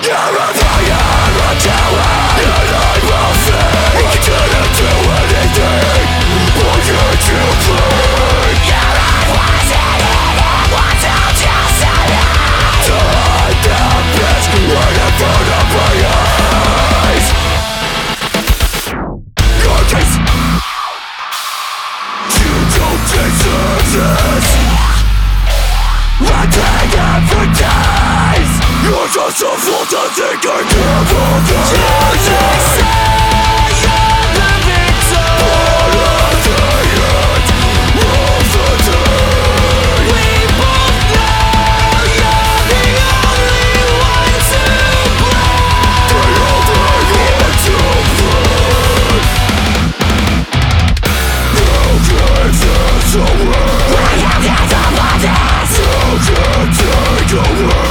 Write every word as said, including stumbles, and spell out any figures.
You're just a fool to think I never can. Just say you're the victim, but at the end of the day, we both know you're the only one to blame. the only one to blame. Who gave this away? I am the bodies. Who can take away?